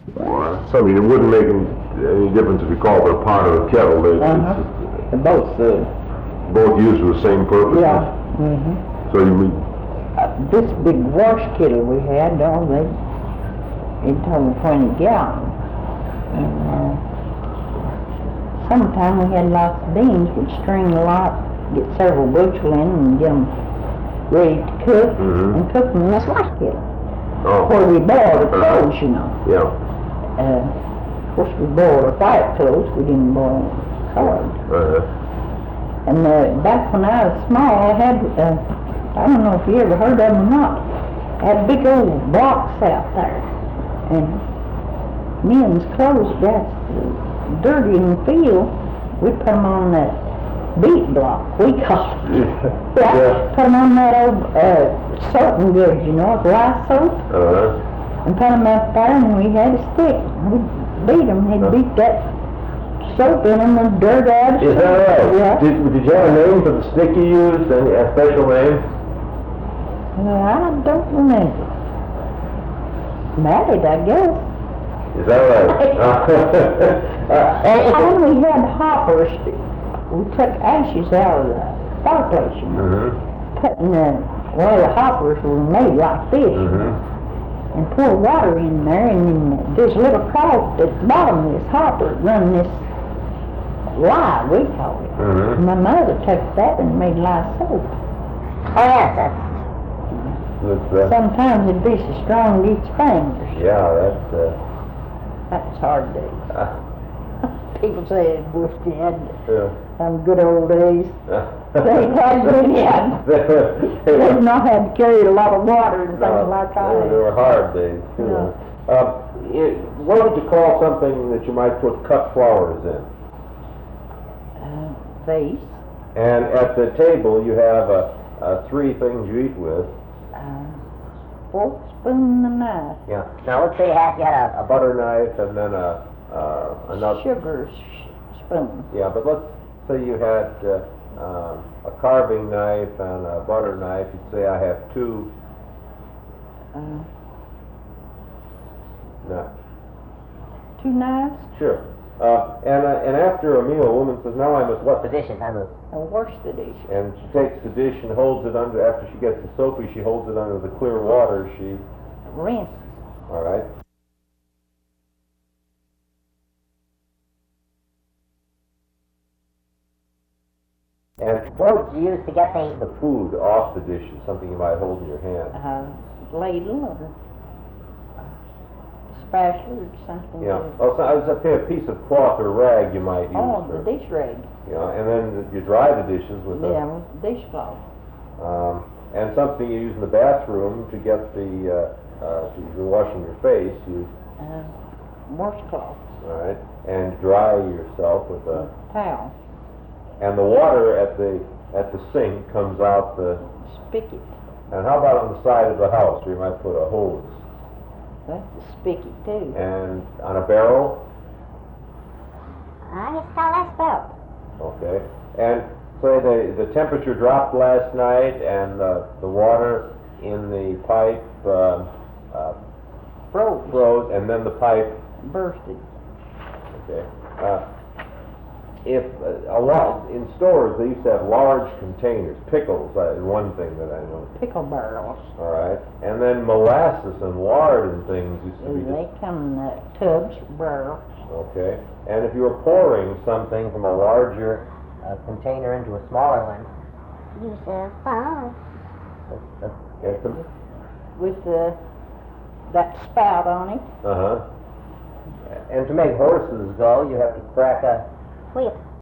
So I mean, it wouldn't make any difference if you called it a pot or a kettle. And Both used for the same purpose? Yeah. So you mean... This big wash kettle we had, it told 20 gallons. And sometime we had lots of beans, we'd string a lot, get several bushel in and get them ready to cook, and cook them in this wash kettle. Where we boiled the clothes, you know. Yeah. Of course we boiled our white clothes, we didn't boil colored. And back when I was small, I had, I don't know if you ever heard of them or not, I had big old blocks out there. And men's clothes got dirty in the field, we'd put them on that beat block, we call it. Put them on that old soaping goods, you know, rice soap. And put them out there, and we had a stick. We'd beat them, they'd beat that soap in them with dirt out. Is that right? Yeah. Did you have a name for the stick you used? A special name? I don't remember. Married, I guess. Is that right? And we had hoppers. We took ashes out of the fireplace, you know, put in the hoppers were made like this, and pour water in there, and then there's a little cloth at the bottom of this hopper run this lye, we call it. My mother took that and made lye soap. Oh yes, Sometimes it'd be so strong to eat your fingers. Yeah, That was hard days. People say it was on good old days. They had good yet. They did not have to carry a lot of water and things like that. They were hard days, too. What would you call something that you might put cut flowers in? Vase. And at the table you have three things you eat with. Fork, spoon, and a knife. Yeah. now let's say you had A butter knife and then another. Sugar spoon. Yeah, but let's say you had a carving knife and a butter knife. You'd say I have two. No. Two knives. Sure. And after a meal, a woman says, "Now I must what?" the dishes, I move. And wash the dish. And she takes the dish and holds it under. After she gets the soapy, she holds it under the clear water. She. Rinse. All right. And What would you use to get the the food off the dish is something you might hold in your hand. Ladle or spatula or something. Yeah. Also, I was up here, a piece of cloth or rag you might use. Oh, for, the dish rag. Yeah, and then you dry the dishes with with dishcloth. and something you use in the bathroom to get the you're washing your face. You Washcloth. all right, and dry yourself with a Towel. and the water at the sink comes out the. Spigot. And how about on the side of the house where you might put a hose? That's the spigot too. And on a barrel. I just call that spout. Okay. And say the temperature dropped last night and the water in the pipe froze, and then the pipe bursted. Okay. If a lot in stores they used to have large containers, pickles is one thing that I know. Pickle barrels. All right. And then molasses and lard and things used to be. They come in tubs, barrels. Okay. And if you were pouring something from a larger Container into a smaller one. Use a phone. With that spout on it. And to make horses go, you have to crack a Whip.